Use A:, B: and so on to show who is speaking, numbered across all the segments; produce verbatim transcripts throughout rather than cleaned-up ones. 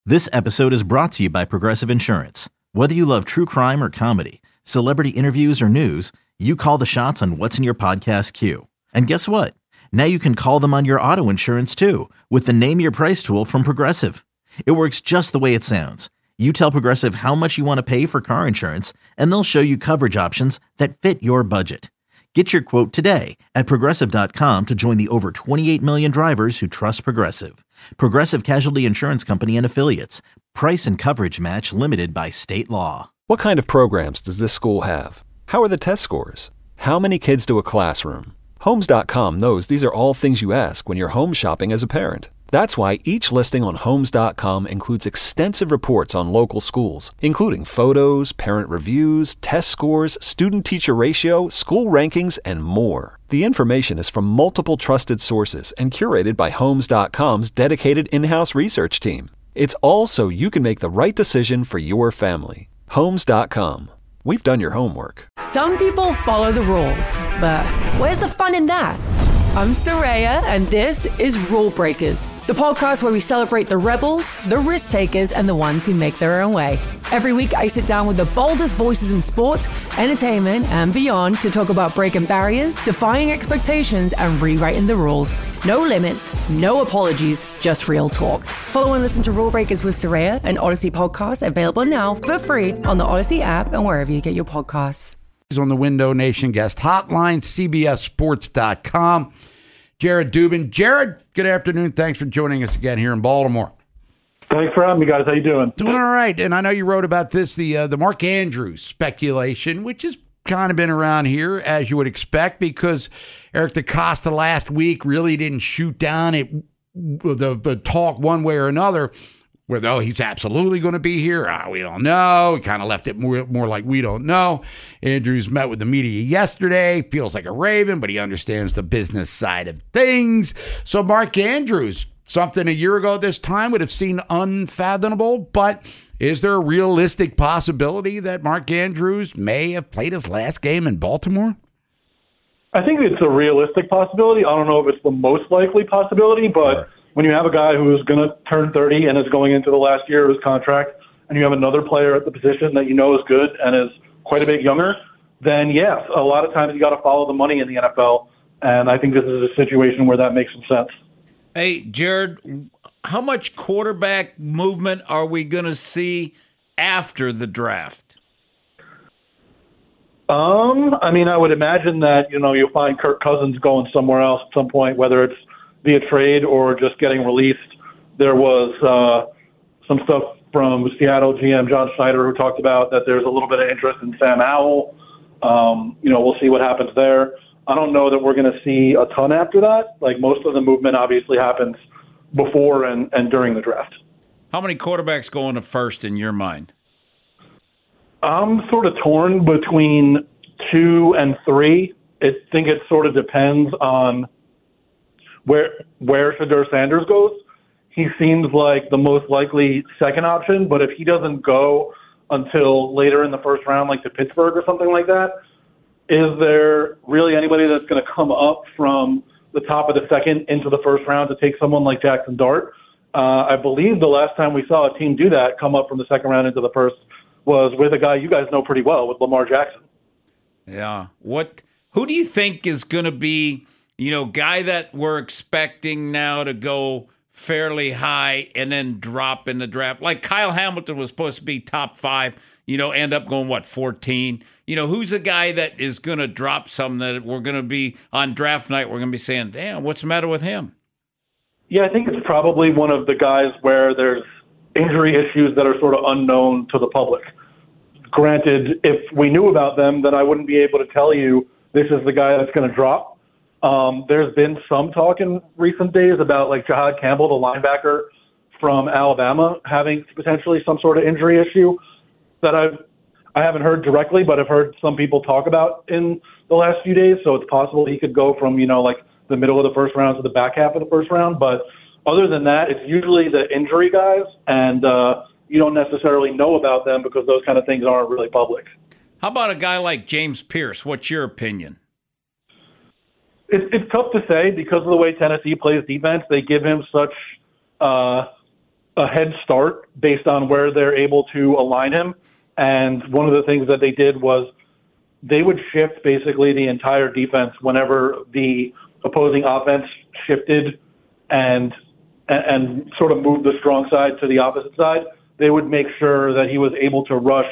A: This episode is brought to you by Progressive Insurance. Whether you love true crime or comedy, celebrity interviews or news, you call the shots on what's in your podcast queue. And guess what? Now you can call them on your auto insurance too with the Name Your Price tool from Progressive. It works just the way it sounds. You tell Progressive how much you want to pay for car insurance, and they'll show you coverage options that fit your budget. Get your quote today at Progressive dot com to join the over twenty-eight million drivers who trust Progressive. Progressive Casualty Insurance Company and Affiliates. Price and coverage match limited by state law.
B: What kind of programs does this school have? How are the test scores? How many kids to a classroom? Homes dot com knows these are all things you ask when you're home shopping as a parent. That's why each listing on Homes dot com includes extensive reports on local schools, including photos, parent reviews, test scores, student-teacher ratio, school rankings, and more. The information is from multiple trusted sources and curated by Homes dot com's dedicated in-house research team. It's all so you can make the right decision for your family. Homes dot com. We've done your homework.
C: Some people follow the rules, but where's the fun in that? I'm Soraya, and this is Rule Breakers, the podcast where we celebrate the rebels, the risk takers, and the ones who make their own way. Every week, I sit down with the boldest voices in sports, entertainment, and beyond to talk about breaking barriers, defying expectations, and rewriting the rules. No limits, no apologies, just real talk. Follow and listen to Rule Breakers with Soraya, an Odyssey podcast available now for free on the Odyssey app and wherever you get your podcasts.
D: On the Window Nation guest hotline, C B S Sports dot com. Jared Dubin. Jared, good afternoon. Thanks for joining us again here in Baltimore.
E: Thanks for having me, guys. How you doing?
D: Doing all right. And I know you wrote about this, the uh, the Mark Andrews speculation, which has kind of been around here, as you would expect, because Eric DeCosta last week really didn't shoot down it, the, the talk one way or another. Where, though, he's absolutely going to be here. Ah, we don't know. He kind of left it more, more like we don't know. Andrews met with the media yesterday. Feels like a Raven, but he understands the business side of things. So Mark Andrews, something a year ago at this time would have seemed unfathomable, but is there a realistic possibility that Mark Andrews may have played his last game in Baltimore?
E: I think it's a realistic possibility. I don't know if it's the most likely possibility, but... Sure. When you have a guy who is going to turn thirty and is going into the last year of his contract, and you have another player at the position that you know is good and is quite a bit younger, then yes, a lot of times you got to follow the money in the N F L, and I think this is a situation where that makes some sense.
F: Hey, Jared, how much quarterback movement are we going to see after the draft?
E: Um, I mean, I would imagine that, you know, you'll find Kirk Cousins going somewhere else at some point, whether it's via trade or just getting released. There was uh, some stuff from Seattle G M John Schneider who talked about that there's a little bit of interest in Sam Howell. Um, you know, we'll see what happens there. I don't know that we're going to see a ton after that. Like, most of the movement obviously happens before and, and during the draft.
F: How many quarterbacks go into first in your mind?
E: I'm sort of torn between two and three. I think it sort of depends on Where where Shedeur Sanders goes. He seems like the most likely second option, but if he doesn't go until later in the first round, like to Pittsburgh or something like that, is there really anybody that's going to come up from the top of the second into the first round to take someone like Jackson Dart? Uh, I believe the last time we saw a team do that, come up from the second round into the first, was with a guy you guys know pretty well, with Lamar Jackson.
F: Yeah. What? Who do you think is going to be, you know, guy that we're expecting now to go fairly high and then drop in the draft? Like Kyle Hamilton was supposed to be top five, you know, end up going, what, fourteen? You know, who's a guy that is going to drop some that we're going to be on draft night, we're going to be saying, damn, what's the matter with him?
E: Yeah, I think it's probably one of the guys where there's injury issues that are sort of unknown to the public. Granted, if we knew about them, then I wouldn't be able to tell you this is the guy that's going to drop. Um, there's been some talk in recent days about, like, Jahad Campbell, the linebacker from Alabama, having potentially some sort of injury issue that I've I haven't heard directly, but I've heard some people talk about in the last few days. So it's possible he could go from, you know, like the middle of the first round to the back half of the first round. But other than that, it's usually the injury guys, and uh, you don't necessarily know about them because those kind of things aren't really public.
F: How about a guy like James Pierce? What's your opinion?
E: It's, it's tough to say because of the way Tennessee plays defense. They give him such uh, a head start based on where they're able to align him. And one of the things that they did was they would shift basically the entire defense whenever the opposing offense shifted and and sort of moved the strong side to the opposite side. They would make sure that he was able to rush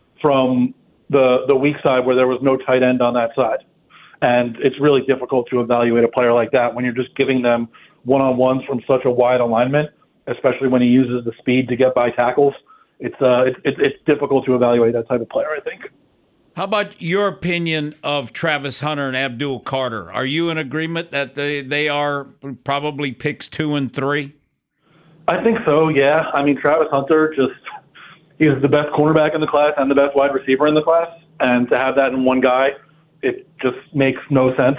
E: from the the weak side where there was no tight end on that side. And it's really difficult to evaluate a player like that when you're just giving them one-on-ones from such a wide alignment, especially when he uses the speed to get by tackles. It's uh, it, it, it's difficult to evaluate that type of player, I think.
F: How about your opinion of Travis Hunter and Abdul Carter? Are you in agreement that they, they are probably picks two and three?
E: I think so, yeah. I mean, Travis Hunter, just he's the best cornerback in the class and the best wide receiver in the class. And to have that in one guy, it just makes no sense.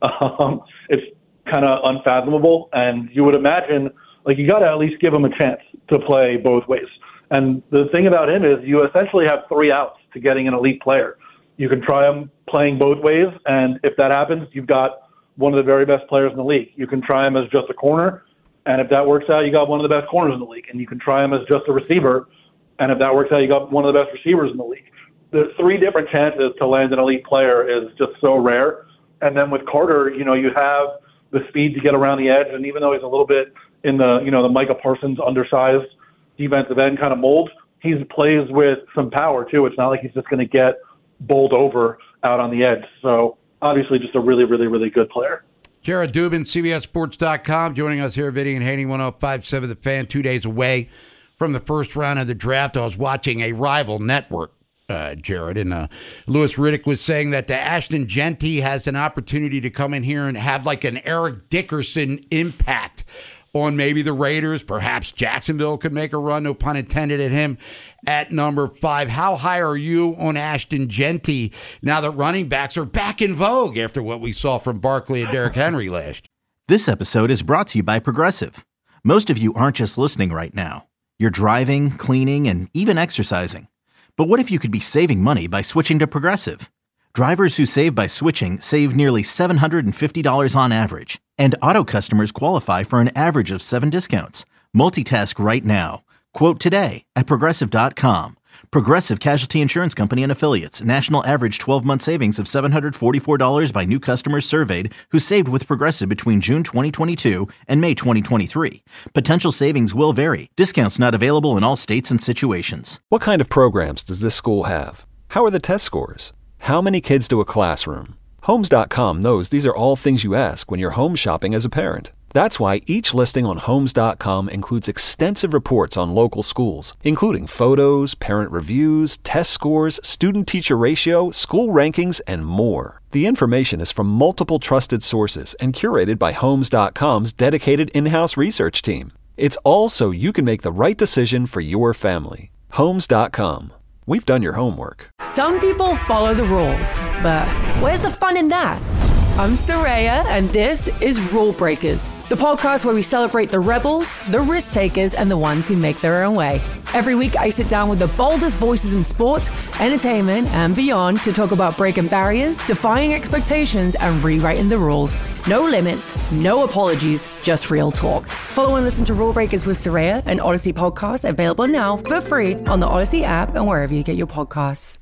E: Um, it's kind of unfathomable. And you would imagine, like, you got to at least give him a chance to play both ways. And the thing about him is you essentially have three outs to getting an elite player. You can try him playing both ways, and if that happens, you've got one of the very best players in the league. You can try him as just a corner, and if that works out, you got one of the best corners in the league. And you can try him as just a receiver, and if that works out, you got one of the best receivers in the league. There's three different chances to land an elite player is just so rare. And then with Carter, you know, you have the speed to get around the edge, and even though he's a little bit in the, you know, the Micah Parsons undersized defensive end kind of mold, he plays with some power too. It's not like he's just going to get bowled over out on the edge. So obviously just a really, really, really good player.
D: Jared Dubin, C B S Sports dot com, joining us here at Vinny and Haney, one oh five point seven The Fan, two days away from the first round of the draft. I was watching a rival network, uh, Jared, and uh, Louis Riddick was saying that the Ashton Jeanty has an opportunity to come in here and have like an Eric Dickerson impact on maybe the Raiders. Perhaps Jacksonville could make a run, no pun intended, at him at number five. How high are you on Ashton Jeanty now that running backs are back in vogue after what we saw from Barkley and Derrick Henry last year?
A: This episode is brought to you by Progressive. Most of you aren't just listening right now. You're driving, cleaning, and even exercising. But what if you could be saving money by switching to Progressive? Drivers who save by switching save nearly seven hundred fifty dollars on average. And auto customers qualify for an average of seven discounts. Multitask right now. Quote today at Progressive dot com. Progressive Casualty Insurance Company and Affiliates. National average twelve-month savings of seven hundred forty-four dollars by new customers surveyed who saved with Progressive between June twenty twenty-two and May twenty twenty-three. Potential savings will vary. Discounts not available in all states and situations.
B: What kind of programs does this school have? How are the test scores? How many kids do a classroom? Homes dot com knows these are all things you ask when you're home shopping as a parent. That's why each listing on Homes dot com includes extensive reports on local schools, including photos, parent reviews, test scores, student-teacher ratio, school rankings, and more. The information is from multiple trusted sources and curated by Homes dot com's dedicated in-house research team. It's all so you can make the right decision for your family. Homes dot com. We've done your homework.
C: Some people follow the rules, but where's the fun in that? I'm Soraya, and this is Rule Breakers, the podcast where we celebrate the rebels, the risk takers, and the ones who make their own way. Every week, I sit down with the boldest voices in sports, entertainment, and beyond to talk about breaking barriers, defying expectations, and rewriting the rules. No limits, no apologies, just real talk. Follow and listen to Rule Breakers with Soraya, an Odyssey podcast available now for free on the Odyssey app and wherever you get your podcasts.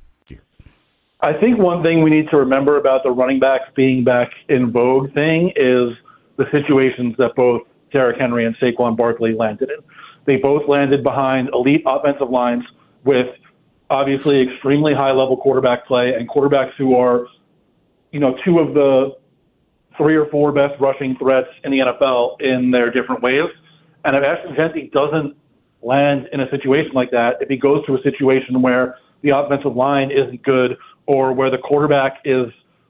E: I think one thing we need to remember about the running backs being back in vogue thing is the situations that both Derrick Henry and Saquon Barkley landed in. They both landed behind elite offensive lines with obviously extremely high-level quarterback play and quarterbacks who are, you know, two of the three or four best rushing threats in the N F L in their different ways. And if Ashton Jeanty doesn't land in a situation like that, if he goes to a situation where the offensive line isn't good or where the quarterback is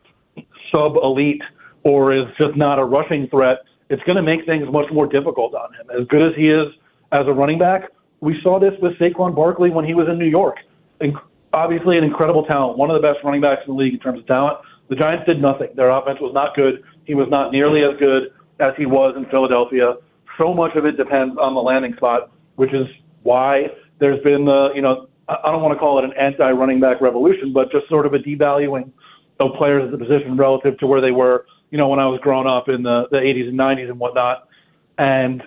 E: sub-elite or is just not a rushing threat, it's going to make things much more difficult on him. As good as he is as a running back, we saw this with Saquon Barkley when he was in New York. Inc- obviously an incredible talent, one of the best running backs in the league in terms of talent. The Giants did nothing. Their offense was not good. He was not nearly as good as he was in Philadelphia. So much of it depends on the landing spot, which is why there's been the, you know, I don't want to call it an anti-running back revolution, but just sort of a devaluing of players at the position relative to where they were, you know, when I was growing up in the, the eighties and nineties and whatnot. And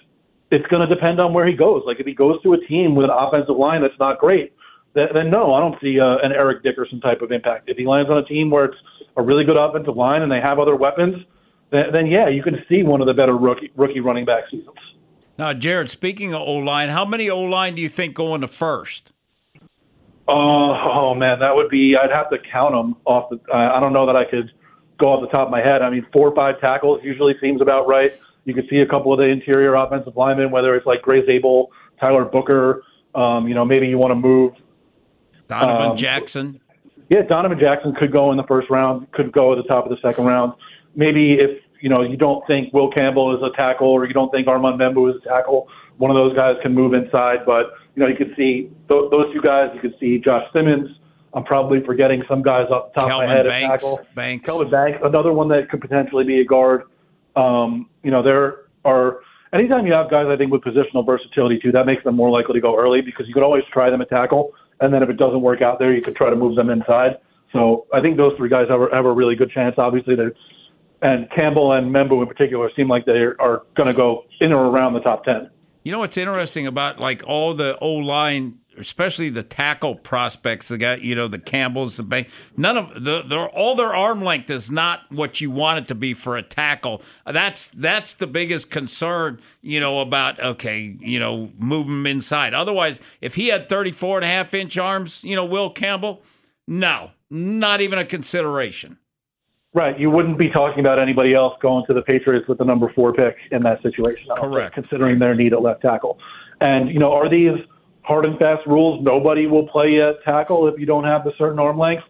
E: it's going to depend on where he goes. Like if he goes to a team with an offensive line that's not great, then, then no, I don't see uh, an Eric Dickerson type of impact. If he lands on a team where it's a really good offensive line and they have other weapons, then, then yeah, you can see one of the better rookie rookie running back seasons.
F: Now, Jared, speaking of O-line, how many O-line do you think go into first?
E: Uh, oh, man, that would be – I'd have to count them off the – I don't know that I could go off the top of my head. I mean, four or five tackles usually seems about right. You could see a couple of the interior offensive linemen, whether it's like Gray Zabel, Tyler Booker. Um, you know, maybe you want to move
F: Donovan
E: um,
F: Jackson.
E: Yeah, Donovan Jackson could go in the first round, could go at the top of the second round. Maybe if, you know, you don't think Will Campbell is a tackle or you don't think Armand Membu is a tackle, one of those guys can move inside. But, you know, you could see th- those two guys. You could see Josh Simmons. I'm probably forgetting some guys off the top
F: Kelvin
E: of my head
F: Banks,
E: at tackle.
F: Banks.
E: Kelvin Banks, another one that could potentially be a guard. Um, you know, there are – anytime you have guys, I think, with positional versatility, too, that makes them more likely to go early because you could always try them at tackle. And then if it doesn't work out there, you could try to move them inside. So I think those three guys have a, have a really good chance. Obviously, they're – and Campbell and Membu in particular seem like they are going to go in or around the top ten.
F: You know what's interesting about like all the O-line, especially the tackle prospects, the guy, you know, the Campbells, the Bank, none of the, their all their arm length is not what you want it to be for a tackle. That's that's the biggest concern, you know, about okay, you know, move him inside. Otherwise, if he had thirty-four and a half inch arms, you know, Will Campbell, no, not even a consideration.
E: Right. You wouldn't be talking about anybody else going to the Patriots with the number four pick in that situation.
F: Correct.
E: Considering their need at left tackle. And, you know, are these hard and fast rules? Nobody will play at tackle if you don't have the certain arm length?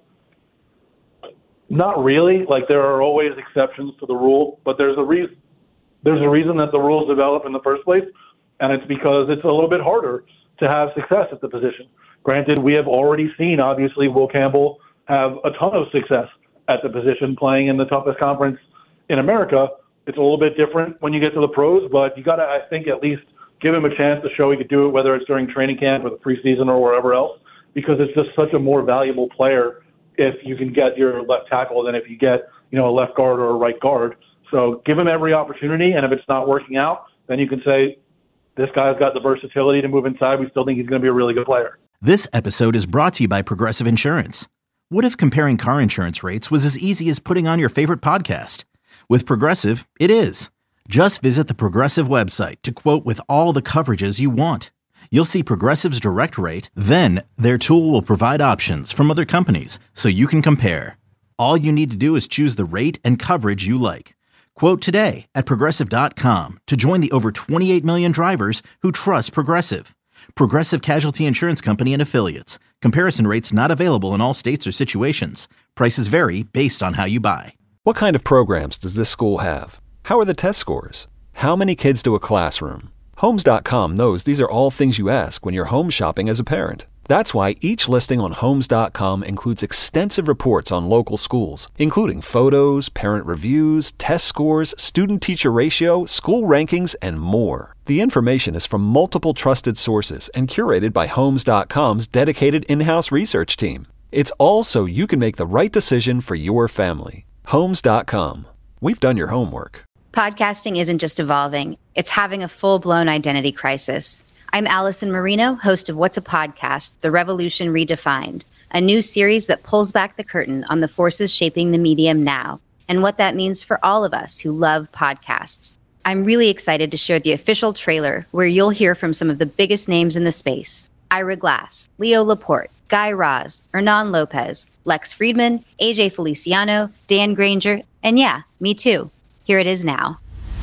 E: Not really. Like, there are always exceptions to the rule, but there's a reason. There's a reason that the rules develop in the first place, and it's because it's a little bit harder to have success at the position. Granted, we have already seen, obviously, Will Campbell have a ton of success at the position playing in the toughest conference in America. It's a little bit different when you get to the pros, but you got to, I think, at least give him a chance to show he could do it, whether it's during training camp or the preseason or wherever else, because it's just such a more valuable player if you can get your left tackle than if you get, you know, a left guard or a right guard. So give him every opportunity, and if it's not working out, then you can say, this guy's got the versatility to move inside. We still think he's going to be a really good player.
A: This episode is brought to you by Progressive Insurance. What if comparing car insurance rates was as easy as putting on your favorite podcast? With Progressive, it is. Just visit the Progressive website to quote with all the coverages you want. You'll see Progressive's direct rate, then their tool will provide options from other companies so you can compare. All you need to do is choose the rate and coverage you like. Quote today at Progressive dot com to join the over twenty-eight million drivers who trust Progressive. Progressive Casualty Insurance Company and Affiliates. Comparison rates not available in all states or situations. Prices vary based on how you buy.
B: What kind of programs does this school have? How are the test scores? How many kids do a classroom? Homes dot com knows these are all things you ask when you're home shopping as a parent. That's why each listing on Homes dot com includes extensive reports on local schools, including photos, parent reviews, test scores, student-teacher ratio, school rankings, and more. The information is from multiple trusted sources and curated by Homes dot com's dedicated in-house research team. It's all so you can make the right decision for your family. Homes dot com. We've done your homework.
G: Podcasting isn't just evolving, it's having a full-blown identity crisis. I'm Allison Marino, host of What's a Podcast? The Revolution Redefined, a new series that pulls back the curtain on the forces shaping the medium now and what that means for all of us who love podcasts. I'm really excited to share the official trailer where you'll hear from some of the biggest names in the space. Ira Glass, Leo Laporte, Guy Raz, Hernan Lopez, Lex Friedman, A J Feliciano, Dan Granger, and yeah, me too. Here it is now.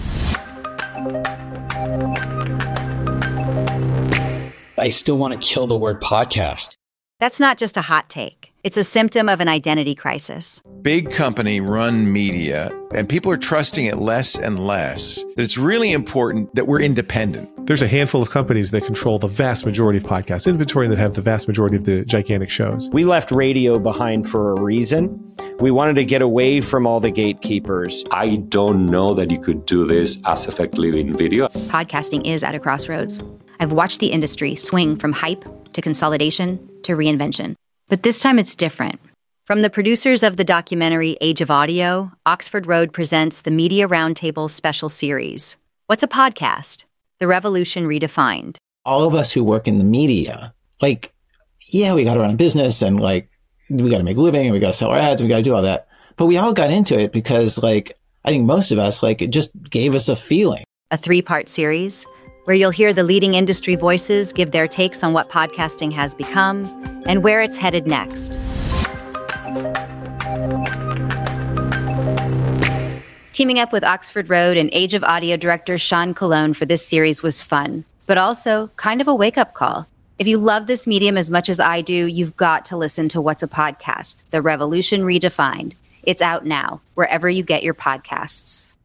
H: I still want to kill the word podcast.
G: That's not just a hot take. It's a symptom of an identity crisis.
I: Big company run media, and people are trusting it less and less. That it's really important that we're independent.
J: There's a handful of companies that control the vast majority of podcast inventory and that have the vast majority of the gigantic shows.
K: We left radio behind for a reason. We wanted to get away from all the gatekeepers.
L: I don't know that you could do this as effectively in video.
G: Podcasting is at a crossroads. I've watched the industry swing from hype to consolidation to reinvention. But this time it's different. From the producers of the documentary Age of Audio, Oxford Road presents the Media Roundtable Special Series. What's a podcast? The Revolution Redefined.
M: All of us who work in the media, like, yeah, we got to run a business and like, we got to make a living and we got to sell our ads and we got to do all that. But we all got into it because like, I think most of us, like, it just gave us a feeling.
G: A three-part series where you'll hear the leading industry voices give their takes on what podcasting has become and where it's headed next. Teaming up with Oxford Road and Age of Audio director Sean Colon for this series was fun, but also kind of a wake-up call. If you love this medium as much as I do, you've got to listen to What's a Podcast? The Revolution Redefined. It's out now, wherever you get your podcasts.